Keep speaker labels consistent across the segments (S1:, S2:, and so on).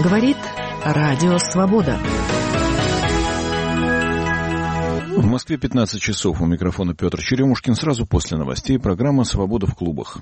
S1: Говорит Радио Свобода.
S2: В Москве 15 часов. У микрофона Петр Черемушкин. Сразу после новостей программа «Свобода в клубах».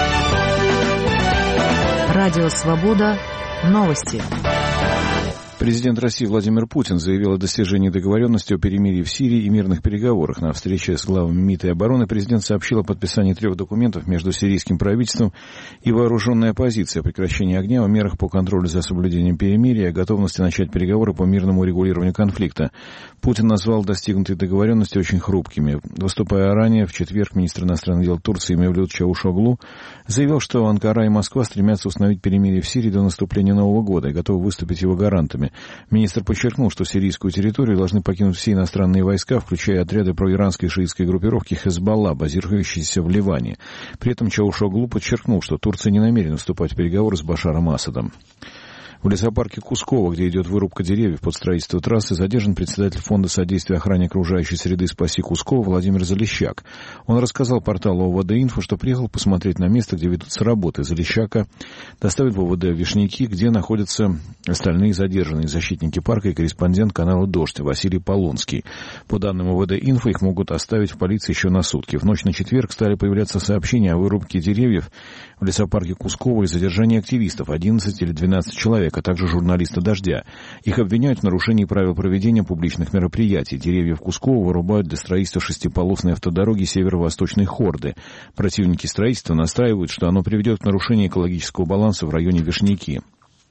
S1: Радио Свобода. Новости.
S2: Президент России Владимир Путин заявил о достижении договоренности о перемирии в Сирии и мирных переговорах. На встрече с главами МИД и обороны президент сообщил о подписании 3 документов между сирийским правительством и вооруженной оппозицией о прекращении огня, о мерах по контролю за соблюдением перемирия и о готовности начать переговоры по мирному урегулированию конфликта. Путин назвал достигнутые договоренности очень хрупкими. Выступая ранее, в четверг, министр иностранных дел Турции Мевлют Чавушоглу заявил, что Анкара и Москва стремятся установить перемирие в Сирии до наступления Нового года и готовы выступить его гарантами. Министр подчеркнул, что сирийскую территорию должны покинуть все иностранные войска, включая отряды проиранской шиитской группировки Хезболла, базирующиеся в Ливане. При этом Чавушоглу подчеркнул, что Турция не намерена вступать в переговоры с Башаром Асадом. В лесопарке Кусково, где идет вырубка деревьев под строительство трассы, задержан председатель Фонда содействия охране окружающей среды «Спаси Кусково» Владимир Залещак. Он рассказал порталу ОВД-Инфо, что приехал посмотреть на место, где ведутся работы. Залещака доставят в ОВД Вишняки, где находятся остальные задержанные защитники парка и корреспондент канала «Дождь» Василий Полонский. По данным ОВД-Инфо, их могут оставить в полиции еще на сутки. В ночь на четверг стали появляться сообщения о вырубке деревьев в лесопарке Кусково и задержании активистов, 11 или 12 человек, а также журналиста «Дождя». Их обвиняют в нарушении правил проведения публичных мероприятий. Деревья в Кусково вырубают для строительства шестиполосной автодороги северо-восточной Хорды. Противники строительства настаивают, что оно приведет к нарушению экологического баланса в районе Вишняки.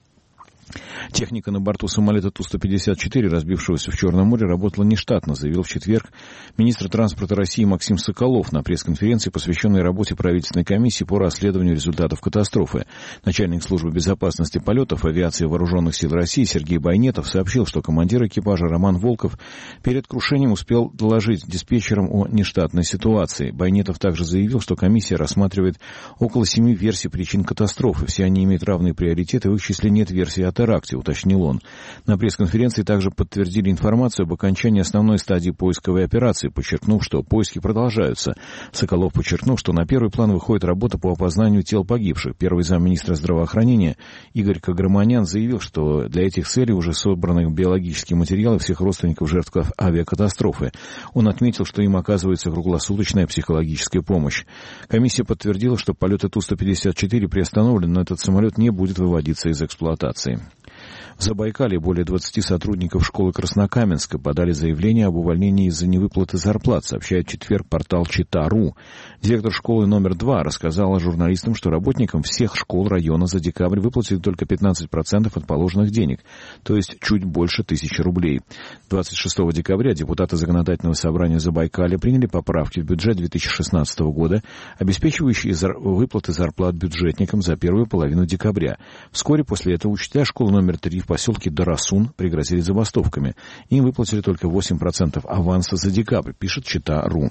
S2: Техника на борту самолета Ту-154, разбившегося в Черном море, работала нештатно, заявил в четверг министр транспорта России Максим Соколов на пресс-конференции, посвященной работе правительственной комиссии по расследованию результатов катастрофы. Начальник службы безопасности полетов авиации Вооруженных сил России Сергей Байнетов сообщил, что командир экипажа Роман Волков перед крушением успел доложить диспетчерам о нештатной ситуации. Байнетов также заявил, что комиссия рассматривает около 7 версий причин катастрофы. Все они имеют равный приоритет, и в их числе нет версии о теракте, уточнил он. На пресс-конференции также подтвердили информацию об окончании основной стадии поисковой операции, подчеркнув, что поиски продолжаются. Соколов подчеркнул, что на первый план выходит работа по опознанию тел погибших. Первый замминистра здравоохранения Игорь Каграманян заявил, что для этих целей уже собраны биологические материалы всех родственников жертв авиакатастрофы. Он отметил, что им оказывается круглосуточная психологическая помощь. Комиссия подтвердила, что полеты Ту-154 приостановлены, но этот самолет не будет выводиться из эксплуатации. В Забайкалье более 20 сотрудников школы Краснокаменска подали заявление об увольнении из-за невыплаты зарплат, сообщает в четверг портал Чита.ру. Директор школы номер 2 рассказала журналистам, что работникам всех школ района за декабрь выплатили только 15% от положенных денег, то есть чуть больше 1000 рублей. 26 декабря депутаты Законодательного собрания Забайкалья приняли поправки в бюджет 2016 года, обеспечивающие выплаты зарплат бюджетникам за первую половину декабря. Вскоре после этого учителя школы номер 3 в поселке Дарасун пригрозили забастовками. Им выплатили только 8% аванса за декабрь, пишет Чита.ру.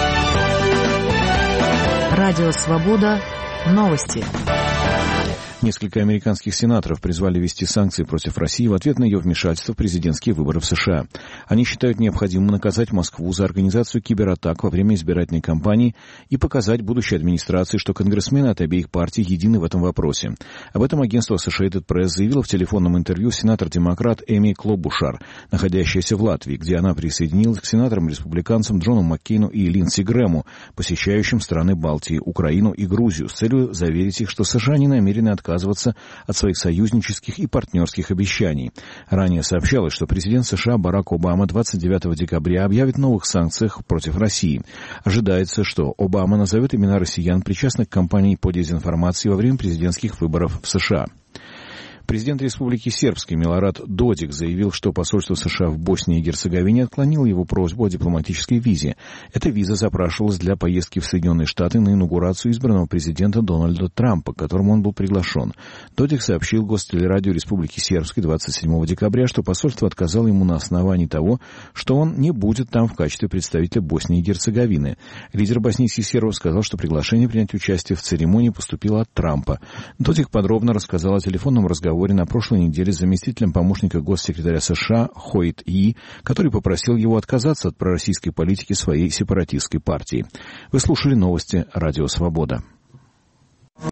S1: Радио Свобода. Новости.
S2: Несколько американских сенаторов призвали ввести санкции против России в ответ на ее вмешательство в президентские выборы в США. Они считают необходимым наказать Москву за организацию кибератак во время избирательной кампании и показать будущей администрации, что конгрессмены от обеих партий едины в этом вопросе. Об этом агентство Associated Press заявило в телефонном интервью сенатор-демократ Эми Клобушар, находящаяся в Латвии, где она присоединилась к сенаторам-республиканцам Джону Маккейну и Линдси Грэму, посещающим страны Балтии, Украину и Грузию, с целью заверить их, что США не намерены отказываться от своих союзнических и партнерских обещаний. Ранее сообщалось, что президент США Барак Обама 29 декабря объявит о новых санкциях против России. Ожидается, что Обама назовет имена россиян, причастных к кампании по дезинформации во время президентских выборов в США. Президент Республики Сербской Милорад Додик заявил, что посольство США в Боснии и Герцеговине отклонило его просьбу о дипломатической визе. Эта виза запрашивалась для поездки в Соединенные Штаты на инаугурацию избранного президента Дональда Трампа, к которому он был приглашен. Додик сообщил Гостелерадио Республики Сербской 27 декабря, что посольство отказало ему на основании того, что он не будет там в качестве представителя Боснии и Герцеговины. Лидер боснийских сербов сказал, что приглашение принять участие в церемонии поступило от Трампа. Додик подробно рассказал о телефонном разговоре на прошлой неделе с заместителем помощника госсекретаря США Хойт И, который попросил его отказаться от пророссийской политики своей сепаратистской партии. Вы слушали новости «Радио Свобода».